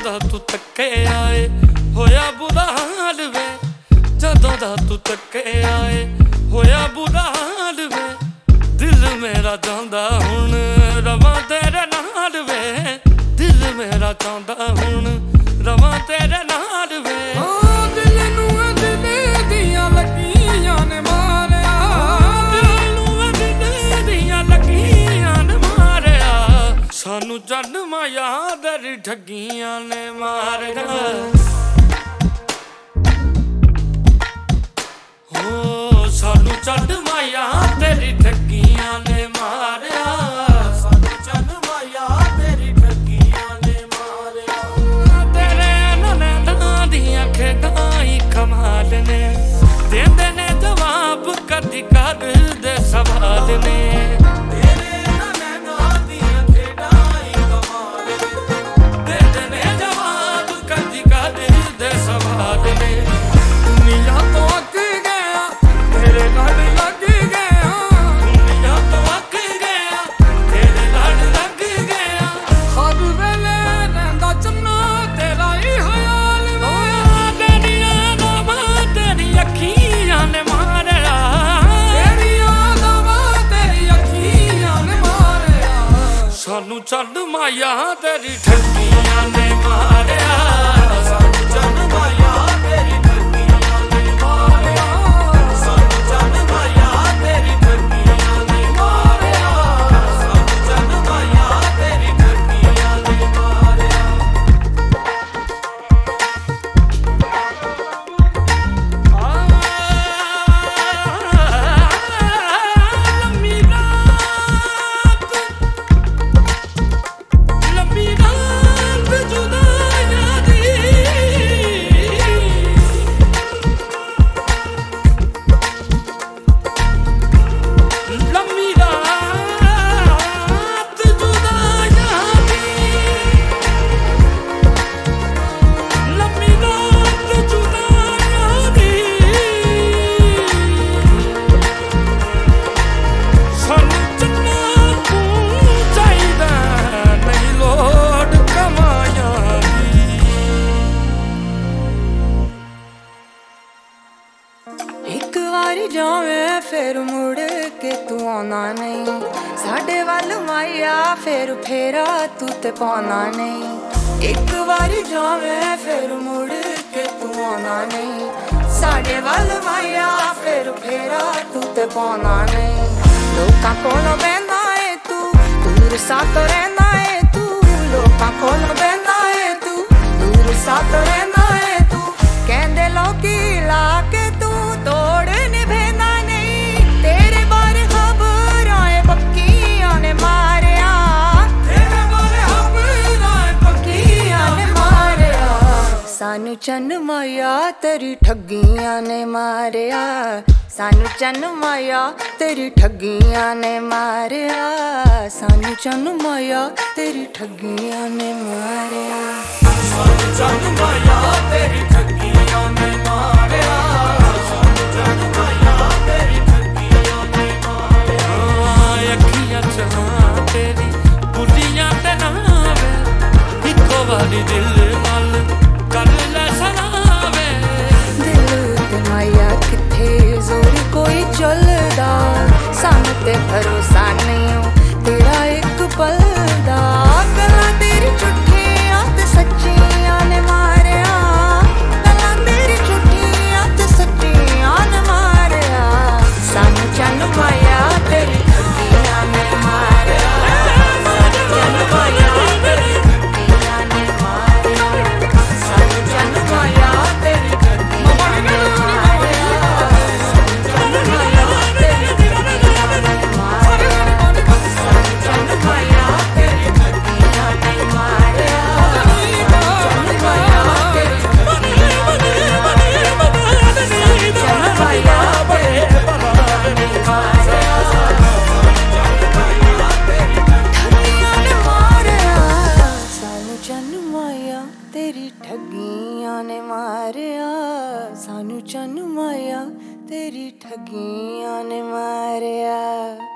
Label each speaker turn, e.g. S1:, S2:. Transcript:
S1: ਦਾ ਤੂੰ ਤੱਕੇ ਆਏ ਹੋਇਆ ਬੁਰਾ ਹਾਲ ਵੇ, ਜਦੋਂ ਦਾ ਤੂੰ ਤੱਕੇ ਆਏ ਹੋਇਆ ਬੁਰਾ ਹਾਲ ਵੇ। ਦਿਲ ਮੇਰਾ ਚਾਹੁੰਦਾ ਹੁਣ ਰਵਾਂ ਤੇਰੇ ਨਾਲ ਵੇ, ਦਿਲ ਮੇਰਾ ਚਾਹੁੰਦਾ ਹੁਣ ਰਵਾਂ ਤੇਰੇ ਨਾਲ ਵੇ।
S2: ਦਿਲ ਨੂੰ ਦਿਲ ਦੀਆਂ ਲੱਗੀਆਂ ਨੇ ਮਾਰਿਆ,
S1: ਦਿਲ ਨੂੰ ਦਿਲ ਦੀਆਂ ਲੱਗੀਆਂ ਨੇ ਮਾਰਿਆ, ਸਾਨੂੰ ਜਨਮਾਂ ਯਾਦ ਰੀ ਠੱਗੀਆਂ ਨੇ ਮਾਰਿਆ। ਹੋ ਸਾਨੂੰ ਜਨਮਾਂ ਯਾਦ ਰੀ ਠੱਗੀਆਂ ਨੇ ਮਾਰਿਆ, ਸਾਨੂੰ ਜਨਮਾਂ ਯਾਦ ਰੀ ਠੱਗੀਆਂ ਨੇ ਮਾਰਿਆ। ਤੇਰੇ ਨੈਣਾਂ ਦੀਆਂ ਖੇਡਾਂ ਹੀ ਕਮਾਲ ਨੇ, ਦਿੰਦੇ ਨੇ ਜਵਾਬ ਕਦੀ ਕਰਦੇ ਸਵਾਲ ਨੇ। ਸਾਨੂੰ ਜਨਮਾਂ ਯਾਦ ਰੀ ਠੱਗੀਆਂ ਨੇ ਮਾਰਿਆ, ਸਾਨੂੰ ਜਨਮਾਂ ਯਾਦ ਰੀ ਠੱਗੀਆਂ ਨੇ ਮਾਰਿਆ, ਸਾਨੂੰ ਜਨਮਾਂ ਯਾਦ ਰੀ ਠੱਗੀਆਂ ਨੇ ਮਾਰਿਆ, ਸਾਨੂੰ ਜਨਮਾਂ ਯਾਦ ਰੀ ਠੱਗੀਆਂ ਨੇ ਮਾਰਿਆ।
S3: ਇੱਕ ਵਾਰੀ ਜਾਵੇਂ ਫਿਰ ਮੁੜ ਕੇ ਤੂੰ ਆਉਣਾ ਨਹੀਂ, ਸਾਡੇ ਵੱਲ ਮਾਇਆ ਫਿਰ ਫੇਰਾ ਤੂੰ ਤੇ ਪਾਉਣਾ ਨਹੀਂ। ਇੱਕ ਵਾਰੀ ਜਾਵੇਂ ਫਿਰ ਮੁੜ ਕੇ ਤੂੰ ਆਉਣਾ ਨਹੀਂ, ਸਾਡੇ ਵੱਲ ਮਾਇਆ ਫਿਰ ਫੇਰਾ ਤੂੰ ਤੇ ਪਾਉਣਾ ਨਹੀਂ। ਲੋਕਾਂ ਕੋਲੋਂ ਬਹਿੰਦਾ ਏ ਤੂੰ, ਦੂਰ ਸਾਤੋਂ ਰਹਿੰਦਾ ਏ ਤੂੰ, ਲੋਕਾਂ ਕੋਲੋਂ ਬਹਿੰਦਾ ਏ ਤੂੰ, ਦੂਰ ਸਾਤੋਂ ਰਹਿੰਦਾ ਏ ਤੂੰ। ਕਹਿੰਦੇ ਲੋਕੀ ਲਾ ਕੇ ਤੋੜ ਨਿਭੇਂਦਾ ਨਹੀਂ, ਤੇਰੇ ਬਾਰੇ ਖਬਰਾਂ ਏ ਪੱਕੀਆਂ ਨੇ ਮਾਰਿਆ, ਤੇਰੇ ਬਾਰੇ ਖਬਰਾਂ ਏ ਪੱਕੀਆਂ ਨੇ ਮਾਰਿਆ। ਸਾਨੂੰ ਜਨਮਾਂ ਯਾਦ ਤੇਰੀ ਠੱਗੀਆਂ ਨੇ ਮਾਰਿਆ, ਸਾਨੂੰ ਜਨਮਾਂ ਯਾਦ ਤੇਰੀ ਠੱਗੀਆਂ ਨੇ ਮਾਰਿਆ, ਸਾਨੂੰ ਜਨਮਾਂ ਯਾਦ ਤੇਰੀ ਠੱਗੀਆਂ ਨੇ ਮਾਰਿਆ,
S1: ਸਾਨੂੰ ਜਨਮਾਂ ਯਾਦ ਤੇਰੀ ਠੱਗੀਆਂ ਨੇ ਮਾਰਿਆ। ਤੇਰੀ ਬੁੱਲੀਆਂ ਤੇ ਨਾਵੇ ਇੱਕੋ ਵਾਰੀ ਦਿਲ ਨਾਲ ਕਰ ਲੈ ਸਲਾਵੇ।
S3: ਦਿਲ ਤੇ ਮਾਇਆ ਕਿੱਥੇ ਜ਼ੋਰ ਕੋਈ ਚੱਲਦਾ, ਸਾਨੂੰ ਤੇ ਭਰੋਸਾ ਨਹੀਂ ਤੇਰਾ ਇੱਕ ਪਲ ਦਾ। ਗੱਲਾਂ ਤੇਰੀ ਝੂਠੀਆਂ ਤੇ ਸੱਚੀਆਂ ਨੇ ਮਾਰਿਆ, ਗੱਲਾਂ ਤੇਰੀ ਝੂਠੀਆਂ ਤੇ ਸੱਚੀਆਂ ਨੇ ਮਾਰਿਆ, ਸਾਨੂੰ ਜਨਮਾਂ ਯਾਦ ਤੇਰੀ ਠੱਗੀਆਂ ਨੇ ਮਾਰਿਆ, ਸਾਨੂੰ ਜਨਮਾਂ ਯਾਦ ਤੇਰੀ ਠੱਗੀਆਂ ਨੇ ਮਾਰਿਆ, ਸਾਨੂੰ ਜਨਮਾਂ ਯਾਦ ਤੇਰੀ ਠੱਗੀਆਂ ਨੇ ਮਾਰਿਆ, ਸਾਨੂੰ ਜਨਮਾਂ ਯਾਦ ਤੇਰੀ ਠੱਗੀਆਂ ਨੇ ਮਾਰਿਆ, ਸਾਨੂੰ ਜਨਮਾਂ ਯਾਦ ਤੇਰੀ ਠੱਗੀਆਂ ਨੇ ਮਾਰਿਆ, ਜਨਮਾਂ ਯਾਦ ਤੇਰੀ ਠੱਗੀਆਂ ਨੇ ਮਾਰਿਆ, ਜਨਮਾਂ ਯਾਦ ਤੇਰੀ ਤੇਰੀ ਠੱਗੀਆਂ ਨੇ ਮਾਰਿਆ, ਸਾਨੂੰ ਜਨਮਾਂ ਯਾਦ ਤੇਰੀ ਠੱਗੀਆਂ ਨੇ ਮਾਰਿਆ।